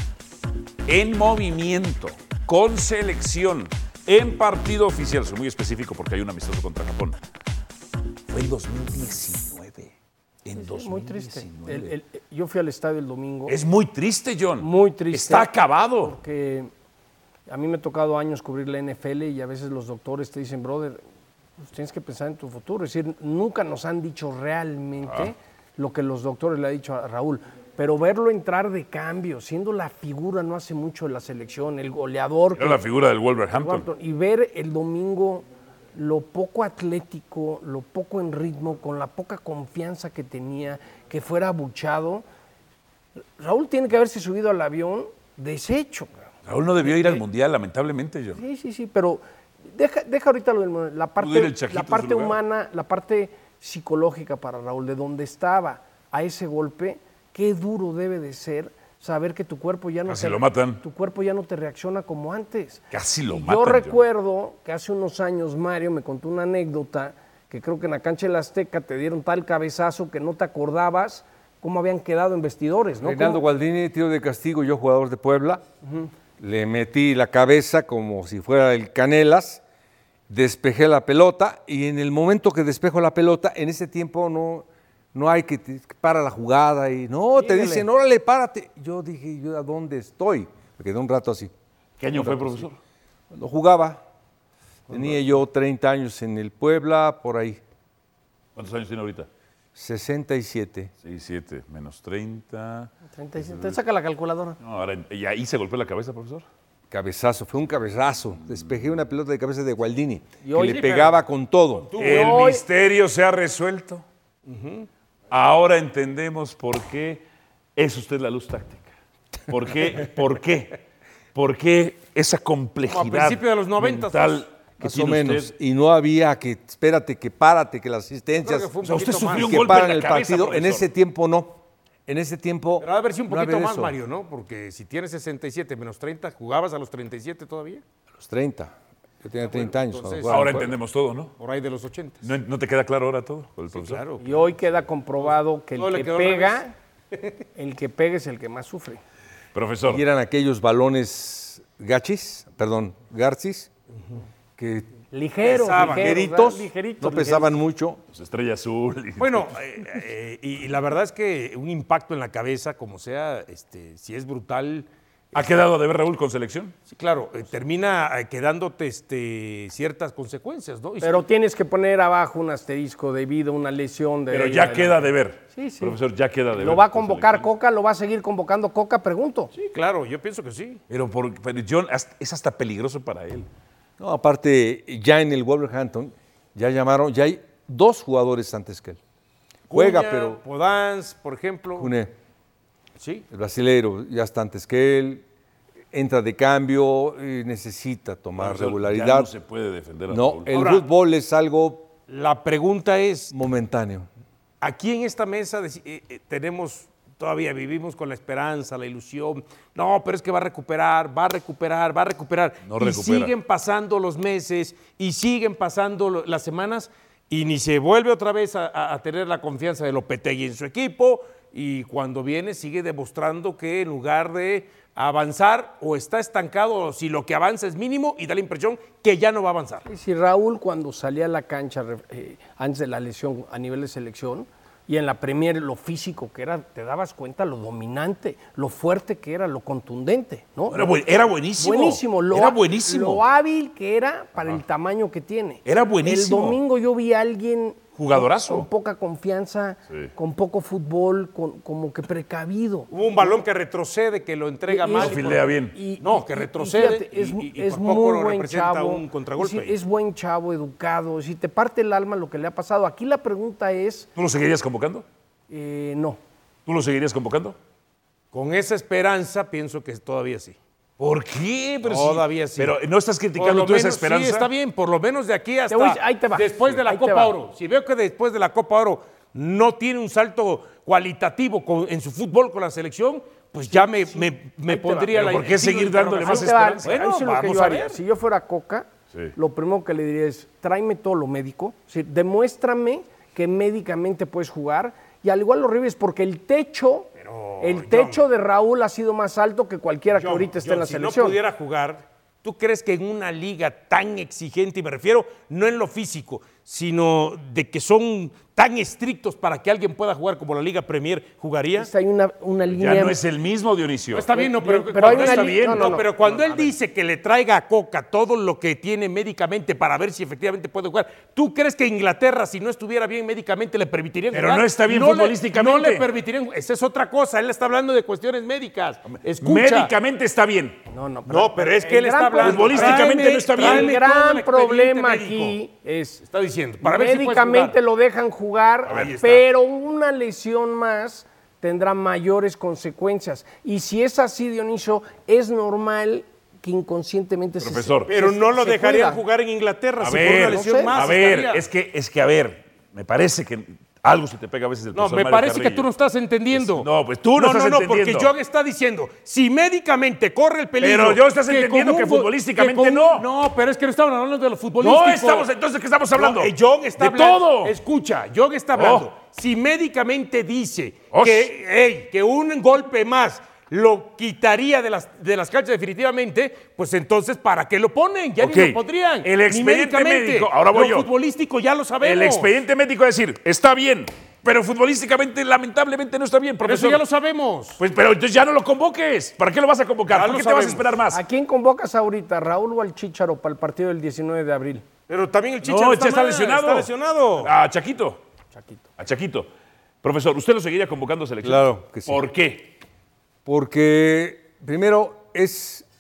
en movimiento, con selección, en partido oficial, soy muy específico porque hay un amistoso contra Japón, fue en dos mil diecinueve. En
Es muy triste.
dos mil diecinueve.
El- el- yo fui al estadio el domingo.
Es muy triste, John.
Muy triste.
Está acabado.
Porque a mí me ha tocado años cubrir la N F L y a veces los doctores te dicen, brother, pues tienes que pensar en tu futuro. Es decir, nunca nos han dicho realmente
Ah.
lo que los doctores le han dicho a Raúl. Pero verlo entrar de cambio, siendo la figura no hace mucho de la selección, el goleador.
Era
que-
la figura del Wolverhampton.
Y ver el domingo lo poco atlético, lo poco en ritmo, con la poca confianza que tenía, que fuera abuchado. Raúl tiene que haberse subido al avión deshecho.
Raúl no debió ir al Mundial, lamentablemente, John.
Sí, sí, sí, pero deja, deja ahorita lo del, la
Pudo ir el
parte,
Chaquito
la
en su
parte
lugar.
humana, la parte psicológica para Raúl, de donde estaba a ese golpe, qué duro debe de ser saber que tu cuerpo ya no
Casi
te,
lo matan.
tu cuerpo ya no te reacciona como antes.
Casi lo
Y
matan,
Yo
John.
recuerdo que hace unos años Mario me contó una anécdota que creo que en la cancha del Azteca te dieron tal cabezazo que no te acordabas cómo habían quedado en vestidores, ¿no?
Reinaldo
¿Cómo?
Gualdini, tiro de castigo, yo jugador de Puebla, le metí la cabeza como si fuera el Canelas, despejé la pelota y en el momento que despejo la pelota, en ese tiempo no, no hay que, te- que para la jugada y no, te
Síguele.
dicen, órale, párate. Yo dije, ¿yo a dónde estoy? Me quedé un rato así.
¿Qué año
Un
fue,
rato
profesor?
así. Cuando jugaba, tenía yo treinta años en el Puebla, por ahí,
¿Cuántos años tiene ahorita?
sesenta y siete.
seis, siete, menos treinta.
treinta y siete. Te saca la calculadora.
No, ahora, ¿y ahí se golpeó la cabeza, profesor?
Cabezazo, fue un cabezazo. Despejé una pelota de cabeza de Gualdini,
Y
que
hoy-
le pegaba con todo.
El misterio se ha resuelto. Ahora entendemos por qué es usted la luz táctica. ¿Por qué? ¿Por qué? ¿Por qué esa complejidad
Como a principios de los noventas,
mental que
Más o
tiene
menos.
usted?
Y no había que, espérate, que párate, que las asistencias.
Yo creo que fue un
O sea, usted
poquito
sufrió
más.
un golpe
Que
en
paran
el
el cabeza,
partido. En
profesor.
ese tiempo no. En ese tiempo.
Pero ha de haber sido un
no
poquito
había
más,
eso.
Mario, ¿no? Porque si tienes sesenta y siete menos treinta, ¿jugabas a los treinta y siete todavía?
A los treinta. Yo tenía treinta años.
entonces-
cuando jugaba
Ahora
en Puebla.
entendemos todo, ¿no?
Por ahí de los ochenta.
¿No, no te queda claro ahora todo? El profesor?
claro.
Y hoy queda comprobado que
Todo
el
le
que
quedó al
pega, el que pega es el que más sufre.
Profesor.
Y eran aquellos balones gachis, perdón, garcis, que
Ligeros,
pesaban,
ligeros,
ligeritos,
¿verdad? Ligeritos,
no
ligeros.
pesaban mucho.
Pues Estrella Azul. y-
Bueno, eh, eh, y, y la verdad es que un impacto en la cabeza, como sea, este, si es brutal.
¿Ha quedado de ver Raúl con selección?
Sí, claro, eh, termina eh, quedándote este, ciertas consecuencias, ¿no? Y
Pero tienes que poner abajo un asterisco debido a una lesión de.
Pero ya queda de ver.
Sí, sí.
Profesor, ya queda de ver.
¿Lo va a convocar Coca? ¿Lo va a seguir convocando Coca? Pregunto.
Sí, claro, yo pienso que sí.
Pero, por, pero John, hasta- es hasta peligroso para él.
No, aparte, ya en el Wolverhampton, ya llamaron, ya hay dos jugadores antes que él. Juega,
Cunha,
pero
Podans, por ejemplo.
Cune,
Sí.
el brasileiro, ya está antes que él, entra de cambio, y necesita tomar
Profesor,
regularidad.
ya no se puede defender a
No,
Raúl.
el
Ahora-
fútbol es algo
La pregunta es,
momentáneo.
aquí en esta mesa deci- eh, eh, tenemos, todavía vivimos con la esperanza, la ilusión. No, pero es que va a recuperar, va a recuperar, va a recuperar.
No
y
recupera.
siguen pasando los meses y siguen pasando lo- las semanas y ni se vuelve otra vez a, a- a tener la confianza de Lopetegui en su equipo y cuando viene sigue demostrando que en lugar de avanzar o está estancado o si lo que avanza es mínimo y da la impresión que ya no va a avanzar.
Y si Raúl cuando salía a la cancha eh, antes de la lesión a nivel de selección y en la Premier lo físico que era, te dabas cuenta lo dominante, lo fuerte que era, lo contundente, ¿no?
Era bu- era buenísimo.
Buenísimo, lo,
Era
ha-
buenísimo.
lo hábil que era para el tamaño que tiene.
Era buenísimo.
El domingo yo vi a alguien
Jugadorazo.
con poca confianza,
Sí.
con poco fútbol, con, como que precavido.
Hubo un balón que retrocede, que lo entrega
Y- y-
mal.
No fildea bien.
Y-
No, que
y- y
retrocede
fíjate, es,
y- y- y
es
por poco
muy
lo
buen
representa
chavo.
un contragolpe.
Es, es buen chavo, educado. Si te parte el alma lo que le ha pasado. Aquí la pregunta es,
¿Tú lo seguirías convocando?
eh, no.
¿Tú lo seguirías convocando?
Con esa esperanza pienso que todavía sí.
¿Por qué? Pero sí-
Todavía sí.
Pero no estás
Por
criticando
lo
tú esa
menos,
esperanza.
Sí, está bien, por lo menos de aquí hasta
voy- ahí te va.
después de la
Ahí te
Copa
va.
Oro. Si veo que después de la Copa Oro no tiene un salto cualitativo con- en su fútbol con la selección, pues ya me, me- me
Ahí te va.
pondría
Pero
la
¿por qué seguir dándole
Ahí
más
te va,
esperanza?
eso es lo que
vamos
yo
a
haría.
ver.
Si yo fuera Coca,
Sí.
lo primero que le diría es, tráeme todo lo médico. Es decir, demuéstrame que médicamente puedes jugar. Y al igual los Reyes, porque el techo, el techo de Raúl ha sido más alto que cualquiera que
John,
ahorita esté
John,
en la
si
selección.
no pudiera jugar, ¿tú crees que en una liga tan exigente, y me refiero no en lo físico, sino de que son tan estrictos para que alguien pueda jugar como la Liga Premier, jugaría?
Esta hay una, una línea.
Ya no es el mismo, Dionisio.
No, está bien, no, pero,
Pero
cuando
hay una
está
li-
bien,
no,
no,
no, no.
pero cuando
No,
él
a ver.
dice que le traiga a Coca todo lo que tiene médicamente para ver si efectivamente puede jugar, ¿tú crees que Inglaterra, si no estuviera bien médicamente, le permitirían
Pero
jugar?
no está bien
le-
futbolísticamente.
No le permitirían, esa es otra cosa, él está hablando de cuestiones médicas. Escucha.
Médicamente está bien.
No, no,
No, pero es que
el
él
gran
está hablando.
problema-
Futbolísticamente no está bien.
El
tráeme todo el
gran
expediente
problema
médico.
aquí es
Está diciendo, para ver si puedes
médicamente
jugar.
lo dejan jugar,
Ahí está.
pero una lesión más tendrá mayores consecuencias. Y si es así, Dionisio, es normal que inconscientemente se-
Profesor.
Pero
se-
no lo
se
dejarían
cuida.
jugar en Inglaterra
A
si por una
ver,
lesión
no sé.
más.
a ver,
estaría.
es que, es que, a ver, me parece que algo se te pega a veces del
No,
profesor
me
Mario
parece que
Carrillo.
tú no estás entendiendo.
Es- no, pues tú no estás
no,
entendiendo.
porque John está diciendo, si médicamente corre el peligro...
Pero yo estás entendiendo
con
que
un fu-
futbolísticamente
con-
no.
No, pero es que no estamos hablando de lo futbolístico.
No estamos, entonces, ¿qué estamos hablando?
No, eh, John está
De
hablando...
todo.
Escucha, John está hablando.
Oh.
Si médicamente dice
Osh.
que, hey, que un golpe más lo quitaría de las, de las canchas definitivamente, pues entonces, ¿para qué lo ponen? Ya
Ok.
ni lo podrían.
El
Ni
expediente
médicamente.
médico, ahora voy
Lo
yo.
futbolístico ya lo sabemos.
El expediente médico es decir, está bien, pero futbolísticamente, lamentablemente, no está bien,
Pero eso
profesor.
ya lo sabemos.
Pues, pero entonces ya no lo convoques. ¿Para qué lo vas a convocar?
Ya
¿Por
lo
qué te vas a
sabemos.
esperar más?
¿A quién convocas ahorita, Raúl o al Chícharo, para el partido del diecinueve de abril?
Pero también el Chicharo
No,
está,
ya está
mal,
lesionado.
Está lesionado.
A Chaquito.
Chaquito.
A Chaquito. Profesor, ¿usted lo seguiría convocando a selección?
Claro que sí.
¿Por qué?
Porque, primero, es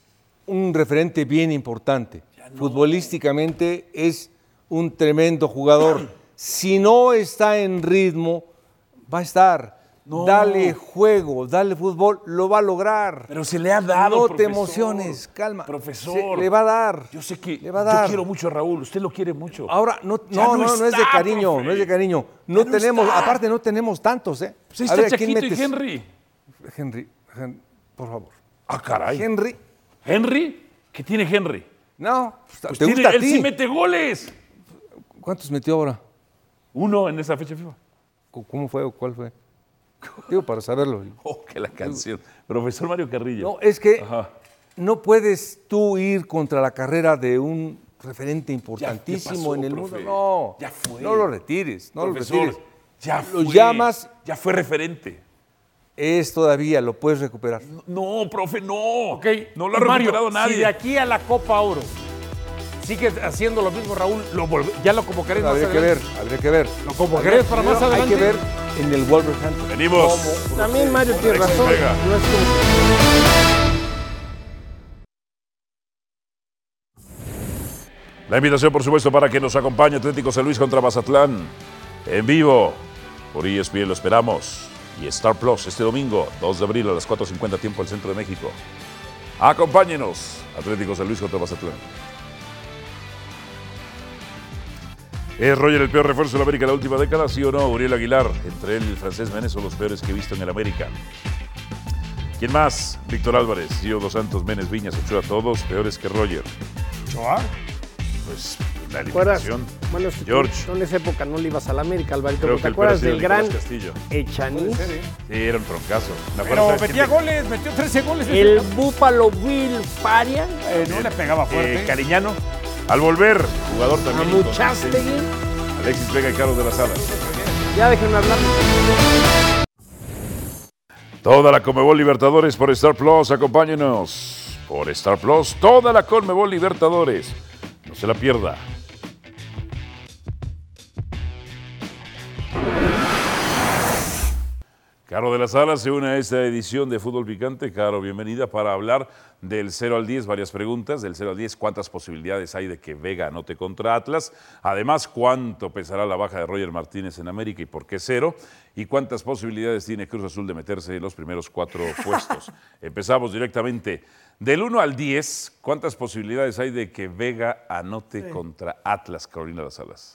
un referente bien importante. No. Futbolísticamente es un tremendo jugador. Si no está en ritmo, va a estar. No. Dale juego, dale fútbol, lo va a lograr.
Pero se le ha dado,
No
profesor.
te emociones, calma.
Profesor.
Se, le va a dar.
Yo sé que
le va a dar.
Yo quiero mucho a Raúl, usted lo quiere mucho.
Ahora, no,
Ya
no, no,
no
no es de
está,
cariño,
profe.
no es de cariño. No,
Ya no
tenemos,
está.
aparte no tenemos tantos, ¿eh?
Pues ahí
A
está
ver, ¿a quién
Chaquito y
metes?
Henry.
Henry, Hen- por favor.
Ah, caray.
Henry.
¿Henry? ¿Qué tiene Henry?
No,
Pues
¿te
tiene-
gusta a
él
ti?
sí mete goles.
¿Cuántos metió ahora?
Uno en esa fecha FIFA.
¿Cómo fue o cuál fue? Digo, para saberlo.
Oh, que la canción. Profesor Mario Carrillo.
No, es que
Ajá.
no puedes tú ir contra la carrera de un referente importantísimo
pasó,
en el
profe.
mundo. No,
Ya fue.
no lo retires, no
Profesor,
lo retires.
ya
Lo
fue.
llamas,
Ya fue referente.
es todavía, lo puedes recuperar.
No, profe, no.
Ok,
No lo ha
Mario,
recuperado nadie.
Si de aquí a la Copa Oro sigue haciendo lo mismo Raúl, lo volve- ya lo convocaré más
Habría que ver,
adelante.
habría que ver.
Lo convocaré para más
Primero
adelante.
Hay que ver en el Wolverhampton.
Venimos.
cómo
También Mario tiene
Alexis
razón.
Vega.
No es como-
La invitación, por supuesto, para que nos acompañe Atlético San Luis contra Mazatlán en vivo por E S P N, lo esperamos. Y Star Plus este domingo, dos de abril a las cuatro cincuenta tiempo del Centro de México. Acompáñenos, Atlético San Luis contra Mazatlán. ¿Es Roger el peor refuerzo de la América en la última década? ¿Sí o no? Uriel Aguilar, entre él y el francés Menes son los peores que he visto en el América. ¿Quién más? Víctor Álvarez, Gio Dos Santos, Menes, Viñas, Ochoa, todos peores que Roger.
¿Ochoa?
Pues la
¿Te acuerdas?
eliminación.
Bueno, si tú-
George.
tú en esa época no le ibas a la América, Alvarito.
Creo
¿Te
que el
acuerdas
peor ha
del
sido
gran
Nicolás Castillo.
Echanís?
Sí, era un troncazo. Me acuerdo,
Pero
¿sabes
metía
quién?
goles, metió trece goles.
El Buffalo Bill Faria.
Eh, no le pegaba fuerte.
Eh, Cariñano. Al volver, jugador también.
A Muchastegui.
inconsistente. Alexis Vega y Carlos de las Alas.
Ya déjenme hablar.
Toda la Conmebol Libertadores por Star Plus. Acompáñenos por Star Plus. Toda la Conmebol Libertadores. No se la pierda. Caro de las Alas se une a esta edición de Fútbol Picante. Caro, bienvenida para hablar del cero al diez. Varias preguntas. Del cero al diez, ¿cuántas posibilidades hay de que Vega anote contra Atlas? Además, ¿cuánto pesará la baja de Roger Martínez en América y por qué cero? ¿Y cuántas posibilidades tiene Cruz Azul de meterse en los primeros cuatro puestos? Empezamos directamente. Del uno al diez, ¿cuántas posibilidades hay de que Vega anote
Sí.
contra Atlas, Carolina de las Alas?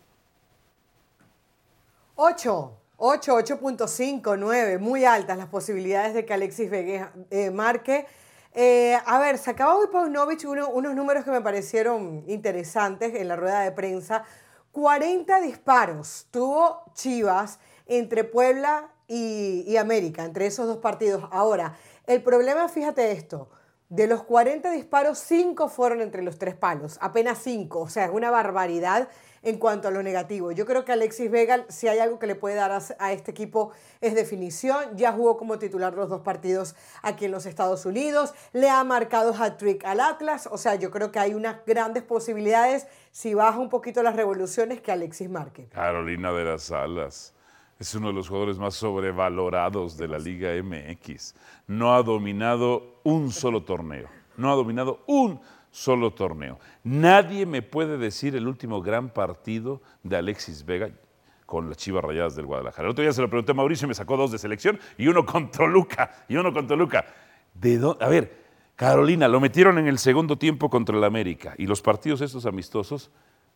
ocho, ocho, ocho punto cinco, nueve, muy altas las posibilidades de que Alexis Vega eh, marque. Eh, a ver, sacaba hoy Paunovic uno, unos números que me parecieron interesantes en la rueda de prensa. cuarenta disparos tuvo Chivas entre Puebla y, y América, entre esos dos partidos. Ahora, el problema, fíjate esto, de los cuarenta disparos, cinco fueron entre los tres palos, apenas cinco, o sea, es una barbaridad en cuanto a lo negativo. Yo creo que Alexis Vega, si hay algo que le puede dar a, a este equipo, es definición. Ya jugó como titular los dos partidos aquí en los Estados Unidos, le ha marcado hat-trick al Atlas, o sea, yo creo que hay unas grandes posibilidades, si baja un poquito las revoluciones, que Alexis marque.
Carolina de las Alas es uno de los jugadores más sobrevalorados de la Liga M X. No ha dominado un solo torneo. No ha dominado un solo torneo. Nadie me puede decir el último gran partido de Alexis Vega con las Chivas Rayadas del Guadalajara. El otro día se lo pregunté a Mauricio y me sacó dos de selección y uno con Toluca. Y uno con Toluca. ¿De dónde? A ver, Carolina, lo metieron en el segundo tiempo contra el América. Y los partidos estos amistosos,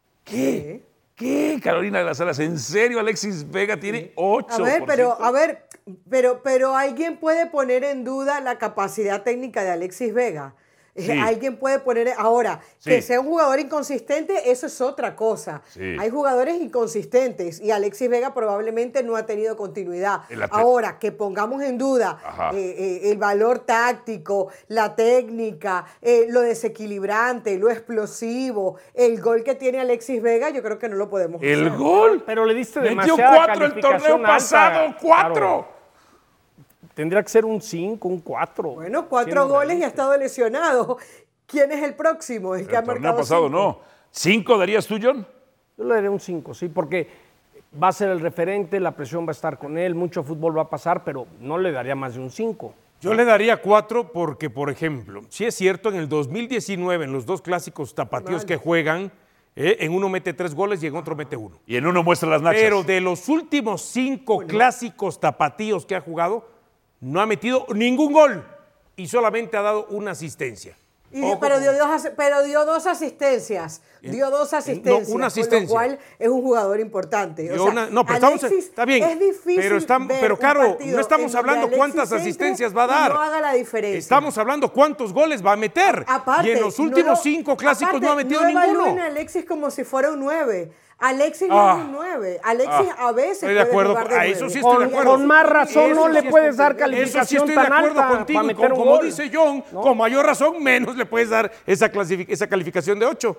¿qué? ¿Qué, Carolina de las Alas? ¿En serio Alexis Vega tiene ocho por ciento?
A ver, pero, a ver, pero, pero alguien puede poner en duda la capacidad técnica de Alexis Vega. Eh,
Sí.
Alguien puede poner, ahora,
Sí.
que sea un jugador inconsistente, eso es otra cosa.
Sí.
Hay jugadores inconsistentes y Alexis Vega probablemente no ha tenido continuidad.
El atre-
Ahora, que pongamos en duda
Ajá.
eh, eh, el valor táctico, la técnica, eh, lo desequilibrante, lo explosivo, el gol que tiene Alexis Vega, yo creo que no lo podemos
¿El
hacer.
gol?
Pero le diste
Metió
demasiada
cuatro el
calificación
torneo pasado,
alta.
¡cuatro!
Claro. Tendría que ser un cinco, un cuatro.
Bueno, cuatro goles y ha estado lesionado. ¿Quién es el próximo? El que ha
El torneo
marcado
pasado
cinco.
no. ¿Cinco darías tú, John?
Yo le daré un cinco, sí, porque va a ser el referente, la presión va a estar con él, mucho fútbol va a pasar, pero no le daría más de un cinco.
Yo le daría cuatro porque, por ejemplo, sí es cierto, en el dos mil diecinueve, en los dos clásicos tapatíos que juegan, eh, en uno mete tres goles y en otro mete uno.
Y en uno muestra las nachas.
Pero de los últimos cinco bueno. clásicos tapatíos que ha jugado, no ha metido ningún gol y solamente ha dado una asistencia.
Y, pero, dio dos, pero dio dos asistencias. Dio dos asistencias.
No, una asistencia.
Con lo cual es un jugador importante. O sea,
una, no, pero
Alexis,
estamos, está bien.
Es difícil
pero, estamos, pero Caro, no estamos hablando cuántas asistencias va a dar.
No haga la diferencia.
Estamos hablando cuántos goles va a meter.
Aparte,
y en los últimos
no,
cinco clásicos
aparte,
no ha metido
no
ninguno.
No evalúen a Alexis como si fuera un nueve. Alexis
ah,
no es un nueve. Alexis
ah,
a veces
estoy de acuerdo.
puede jugar de
a eso
nueve.
sí estoy de acuerdo.
Con más razón
eso
no
sí
le puedes
estoy,
dar calificación
eso sí estoy
tan
de acuerdo
alta
contigo.
para meter
Como,
un
como
gol.
dice John,
¿no?
con mayor razón menos le puedes dar esa, esa calificación de ocho.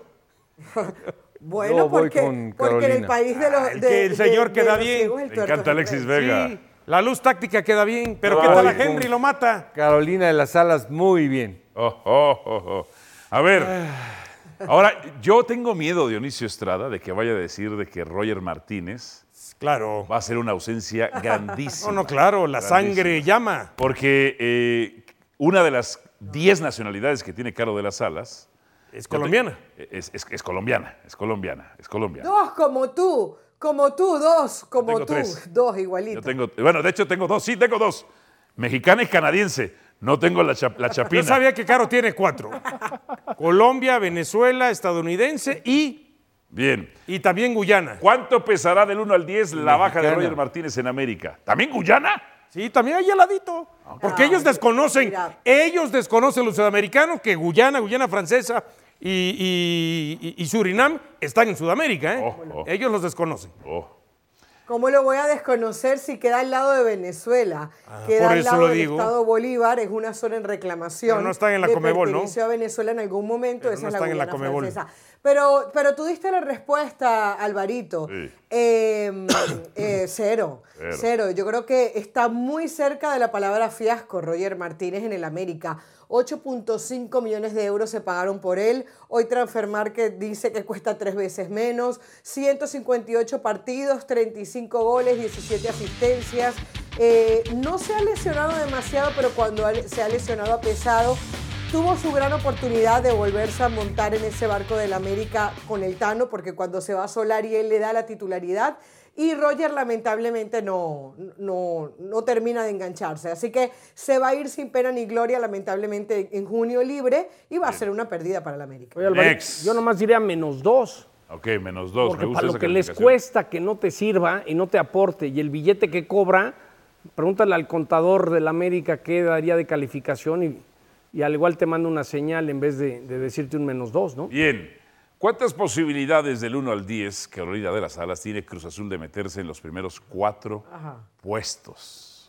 Bueno,
Yo voy
porque,
con
porque en el país de los...
Ah, el
de,
que el señor
de,
queda
de
bien.
los ciegos,
Me encanta Alexis Vega.
Sí, la luz táctica queda bien, pero
Yo
¿qué tal a
voy
Henry?
con
Lo mata.
Carolina de las Alas, muy bien.
Oh, oh, oh, oh. A ver, ahora yo tengo miedo, Dionisio Estrada, de que vaya a decir de que Roger Martínez
claro.
va a ser una ausencia grandísima.
No, no, claro, la
grandísima.
sangre llama.
Porque eh, una de las diez nacionalidades que tiene Caro de las Alas
es colombiana.
Es, es, es colombiana, es colombiana, es colombiana.
Dos como tú, como tú, dos como
tengo
tú.
tres.
Dos igualitos.
Yo tengo, bueno, de hecho tengo dos, sí, tengo dos. Mexicana y canadiense. No tengo la, chap, la chapina.
Yo sabía que Caro tiene cuatro. Colombia, Venezuela, estadounidense y...
Bien.
Y también Guyana.
¿Cuánto pesará del uno al diez la baja de
Mexicana.
Roger Martínez en América? ¿También Guyana?
Sí, también ahí al ladito. Porque
Ah,
ellos desconocen,
mira.
ellos desconocen los sudamericanos que Guyana, Guyana Francesa y, y, y- y Surinam están en Sudamérica. ¿eh?
Oh, oh.
Ellos los desconocen.
Oh.
¿Cómo lo voy a desconocer si queda al lado de Venezuela? queda
por
al
eso
lado
lo
del
digo.
Estado Bolívar, es una zona en reclamación.
Pero no están en la
Le
Conmebol, ¿no?
perteneció a Venezuela en algún momento,
Pero
esa
no
es la
están en la
Guyana
Conmebol.
francesa. Pero, pero tú diste la respuesta, Alvarito.
Sí.
Eh, eh, cero,
Cero.
cero. Yo creo que está muy cerca de la palabra fiasco, Roger Martínez en el América. ocho punto cinco millones de euros se pagaron por él. Hoy Transfermarkt dice que cuesta tres veces menos. ciento cincuenta y ocho partidos, treinta y cinco goles, diecisiete asistencias. Eh, no se ha lesionado demasiado, pero cuando ha- se ha lesionado ha pesado. Tuvo su gran oportunidad de volverse a montar en ese barco del América con el Tano, porque cuando se va Solari él le da la titularidad y Roger lamentablemente no, no, no termina de engancharse. Así que se va a ir sin pena ni gloria lamentablemente en junio libre y va a ser una pérdida para el América.
Oye, Alvarito,
Next.
yo nomás diría menos dos.
Ok, menos dos.
Porque
me gusta
para lo
esa
que les
calificación.
cuesta que no te sirva y no te aporte y el billete que cobra, pregúntale al contador del América qué daría de calificación y, y al igual te manda una señal en vez de, de decirte un menos dos, ¿no?
Bien. ¿Cuántas posibilidades del uno al diez, Carolina de las Alas, tiene Cruz Azul de meterse en los primeros cuatro
Ajá.
puestos?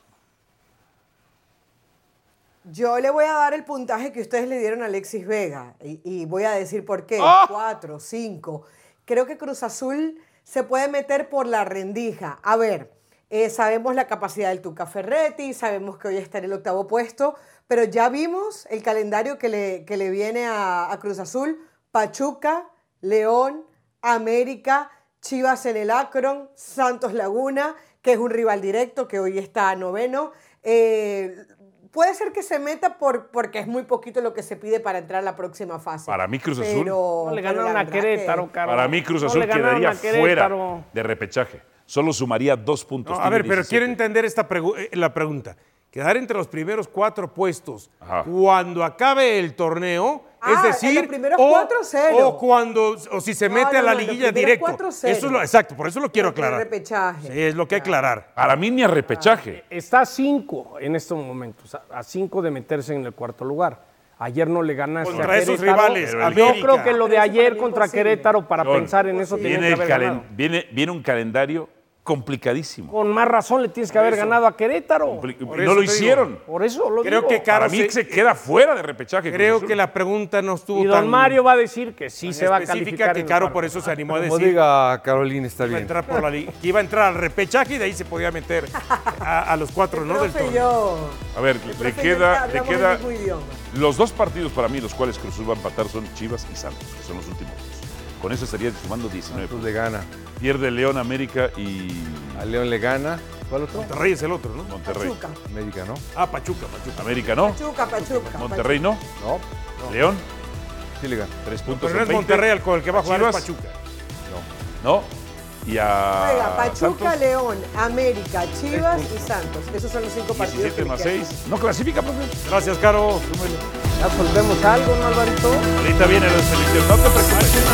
Yo le voy a dar el puntaje que ustedes le dieron a Alexis Vega y, y voy a decir por qué.
¡Ah!
Cuatro, cinco. Creo que Cruz Azul se puede meter por la rendija. A ver, eh, sabemos la capacidad del Tuca Ferretti, sabemos que hoy está en el octavo puesto, pero ya vimos el calendario que le, que le viene a, a Cruz Azul. Pachuca, León, América, Chivas en el Akron, Santos Laguna, que es un rival directo, que hoy está noveno. Eh, puede ser que se meta por, porque es muy poquito lo que se pide para entrar a la próxima fase.
Para mí Cruz Azul.
Pero,
No le
pero
ganaron
la
a
verdad
Querétaro,
que-
Caro.
Para mí Cruz
No
Azul
le ganaron
quedaría
a Querétaro.
fuera de repechaje. Solo sumaría dos puntos.
No, a
tiene
ver, pero
diecisiete.
quiero entender esta pregu- eh, la pregunta. Quedar entre los primeros cuatro puestos
Ajá.
cuando acabe el torneo,
Ah,
es
en
decir,
los primeros
o,
cuatro, cero.
o cuando o si se
No,
mete
no,
a la
no, en los
liguilla
primeros
directo.
cuatro, cero.
Eso es lo exacto, por eso lo quiero
Porque el
aclarar.
repechaje.
Sí, es lo que hay que aclarar.
Para mí ni a repechaje.
Está a cinco en estos momentos, a- a cinco de meterse en el cuarto lugar. Ayer no le ganaste
Contra
a
esos
Querétaro.
rivales,
Yo
América.
creo que lo de
Eso
ayer
para mí
contra
imposible.
Querétaro, para
John,
pensar en eso, tenía
Viene,
que
el
haber
calen-
ganado.
viene, viene un calendario complicadísimo.
Con más razón le tienes que haber ganado a Querétaro.
Compli-
Por
y
eso
no lo
te digo.
hicieron.
Por eso lo
Creo
digo.
que Caro
Para mí
se-
se queda fuera de repechaje. Cruz
Creo
Azul.
que la pregunta no estuvo
Y
tan
don Mario va a decir que sí
tan
se va a
específica
calificar.
que
en el
Caro
cuarto.
por eso se animó a
Como
decir
diga Carolina, está
que iba a
bien.
entrar por la li- que iba a entrar al repechaje y de ahí se podía meter a, a los cuatro, ¿no? Del
Profe,
torneo.
yo.
A ver,
El
le
profe y yo
queda, le
hablamos
queda
el mismo idioma.
los dos partidos para mí, los cuales Cruz Azul va a empatar son Chivas y Santos, que son los últimos dos. Con eso estaría sumando diecinueve.
Santos le gana.
Pierde León, América y
A León le gana. ¿Cuál otro?
Monterrey es el otro, ¿no?
Monterrey.
Pachuca.
América, ¿no?
Ah, Pachuca, Pachuca.
América, ¿no?
Pachuca, Pachuca.
Monterrey, ¿no?
No.
León.
Sí le gana.
Tres puntos.
Pero no es
son veinte.
Monterrey el con el que va a jugar es
Chivas.
Pachuca.
No. Y a
Juega Pachuca,
Santos.
León, América, Chivas y Santos. Esos son los cinco partidos.
diecisiete
que
más
le quedan.
seis. No clasifica, profe.
Gracias, Caro.
Ya solvemos algo, ¿no, Alvarito?
Ahorita viene la selección. No te preocupes.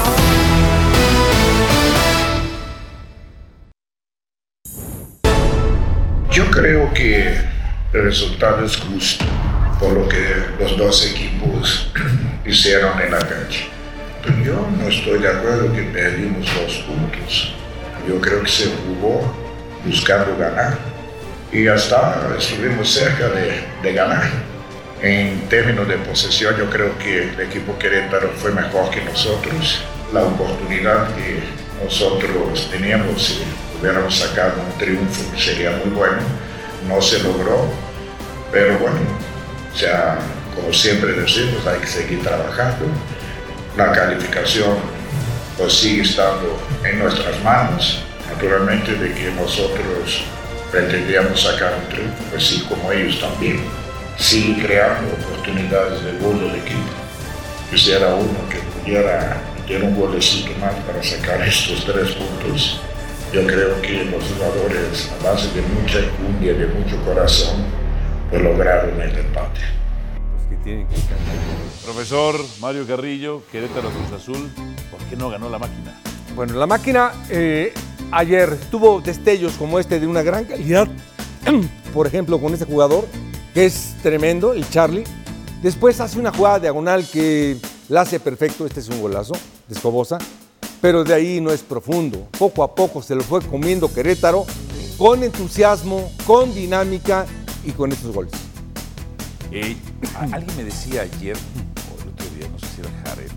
Yo creo que el resultado es justo por lo que los dos equipos hicieron en la cancha. Pero yo no estoy de acuerdo que perdimos dos puntos. Yo creo que se jugó buscando ganar y hasta estuvimos cerca de, de ganar. En términos de posesión, yo creo que el equipo Querétaro fue mejor que nosotros. La oportunidad que nosotros teníamos, si hubiéramos sacado un triunfo, sería muy bueno. No se logró, pero bueno, o sea, como siempre decimos, hay que seguir trabajando. La calificación pues sigue estando en nuestras manos. Naturalmente de que nosotros pretendíamos sacar un triunfo, pues sí, como ellos también. Sigue creando oportunidades de gol del equipo. Quisiera uno que pudiera meter un golecito más para sacar estos tres puntos. Yo creo que los jugadores, a base de mucha enjundia, de mucho corazón, pues lograron el empate.
Los que tienen que ganar.
Profesor Mario Carrillo, Querétaro Cruz Azul, ¿por qué no ganó la máquina?
Bueno, la máquina eh, ayer tuvo destellos como este de una gran calidad. Por ejemplo, con este jugador, que es tremendo, el Charlie. Después hace una jugada diagonal que la hace perfecto. Este es un golazo de Escobosa. Pero de ahí no es profundo. Poco a poco se lo fue comiendo Querétaro con entusiasmo, con dinámica y con estos goles.
Eh, alguien me decía ayer, o el otro día, no sé si era Jared,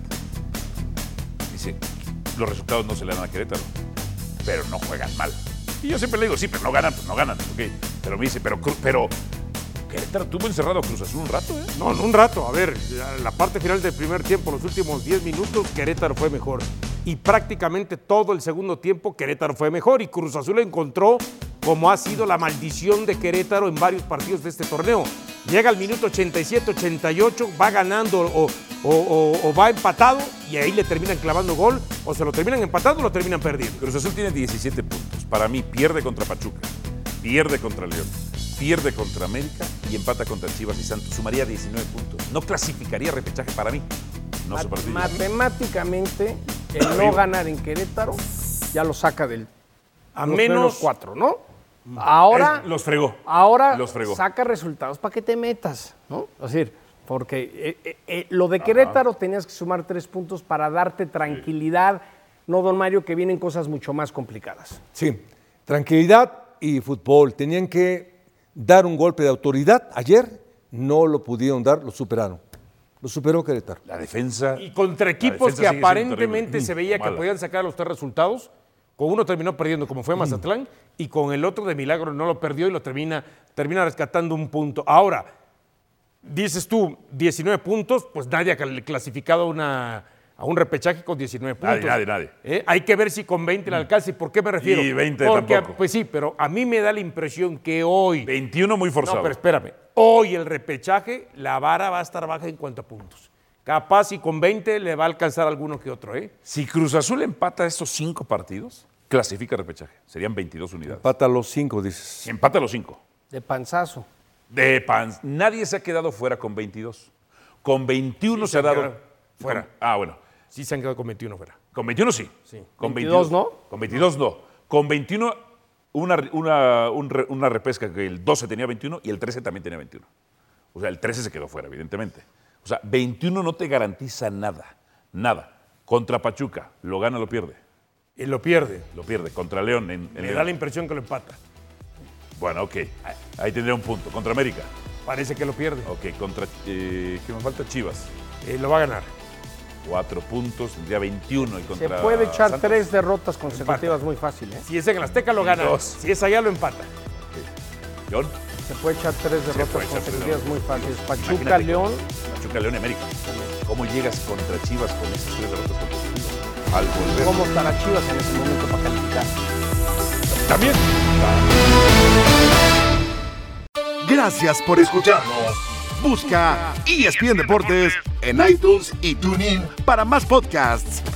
dice, los resultados no se le dan a Querétaro, pero no juegan mal. Y yo siempre le digo, sí, pero no ganan, pues no ganan, ok. Pero me dice, pero, pero Querétaro tuvo encerrado a Cruz Azul un rato, ¿eh?
No, no un rato. A ver, la parte final del primer tiempo, los últimos diez minutos, Querétaro fue mejor. Y prácticamente todo el segundo tiempo, Querétaro fue mejor. Y Cruz Azul encontró como ha sido la maldición de Querétaro en varios partidos de este torneo. Llega al minuto ochenta y siete, ochenta y ocho, va ganando o, o, o, o va empatado y ahí le terminan clavando gol, o se lo terminan empatando o lo terminan perdiendo.
Cruz Azul tiene diecisiete puntos. Para mí, pierde contra Pachuca, pierde contra León, pierde contra América y empata contra Chivas y Santos. Sumaría diecinueve puntos. No clasificaría repechaje para mí. No se partiría.
Matemáticamente, el no ganar en Querétaro ya lo saca del
a
los
menos,
menos cuatro, ¿no? Ahora
es, los fregó.
Ahora
los fregó.
saca resultados para que te metas, ¿no? Es decir, porque eh, eh, eh, lo de Querétaro Ajá. tenías que sumar tres puntos para darte tranquilidad, sí. No, don Mario, que vienen cosas mucho más complicadas.
Sí, tranquilidad y fútbol. Tenían que dar un golpe de autoridad. Ayer no lo pudieron dar, lo superaron. Lo superó Querétaro.
La defensa.
Y contra equipos que aparentemente se veía que podían sacar los tres resultados, con uno terminó perdiendo, como fue Mazatlán, mm. y con el otro de milagro no lo perdió y lo termina, termina rescatando un punto. Ahora, dices tú, diecinueve puntos, pues nadie ha clasificado una, a un repechaje con diecinueve puntos.
Nadie, nadie, nadie.
¿Eh? Hay que ver si con veinte le alcanza. ¿Y por qué me refiero?
Y veinte
Porque,
tampoco.
Pues sí, pero a mí me da la impresión que hoy...
veintiuno muy forzado.
No, pero espérame. Hoy el repechaje, la vara va a estar baja en cuanto a puntos. Capaz y con veinte le va a alcanzar alguno que otro, ¿eh?
Si Cruz Azul empata estos cinco partidos, clasifica repechaje. Serían veintidós unidades.
Empata los cinco, dices.
Empata los cinco.
De panzazo.
De pan. Nadie se ha quedado fuera con veintidós. Con veintiuno sí, se, se ha dado
fuera.
Con, ah, bueno.
Sí se han quedado con veintiuno fuera.
Con veintiuno sí.
sí.
Con
veintidós, ¿no?
Con veintidós no. Con veintiuno, una, una, un, una repesca que el doce tenía veintiuno y el trece también tenía veintiuno. O sea, el trece se quedó fuera, evidentemente. O sea, veintiuno no te garantiza nada, nada. Contra Pachuca, lo gana o lo pierde.
Y lo pierde.
Lo pierde. Contra León. En, en
Le
León.
da la impresión que lo empata.
Bueno, ok. Ahí tendría un punto. Contra América.
Parece que lo pierde.
Ok, contra... Eh, ¿Qué me falta? Chivas.
Eh, lo va a ganar.
Cuatro puntos, tendría veintiuno. Y contra
Se puede echar
Santos.
tres derrotas consecutivas muy fácil, ¿eh?
Si es en el Azteca, lo gana. Dos. Si es allá, lo empata.
Okay. ¿John?
Se puede echar tres derrotas consecutivas muy fáciles. Pachuca,
Imagínate,
León.
Pachuca, León y América. ¿Cómo llegas contra Chivas con esas tres derrotas consecutivas? Al volver.
¿Cómo estará Chivas en ese momento para calificar?
también.
Gracias por escucharnos. Busca E S P N Deportes en iTunes y TuneIn para más podcasts.